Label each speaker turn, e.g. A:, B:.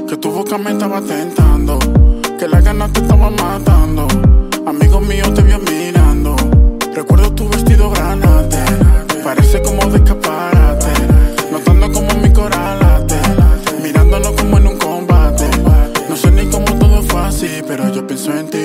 A: que tu boca me estaba tentando, que las ganas te estaban matando. Amigo mío te vio mirando, recuerdo tu vestido granate, parece como de escaparate, notando como mi coral late, mirándonos como en un combate. No sé ni cómo todo fue así, pero yo pienso en ti.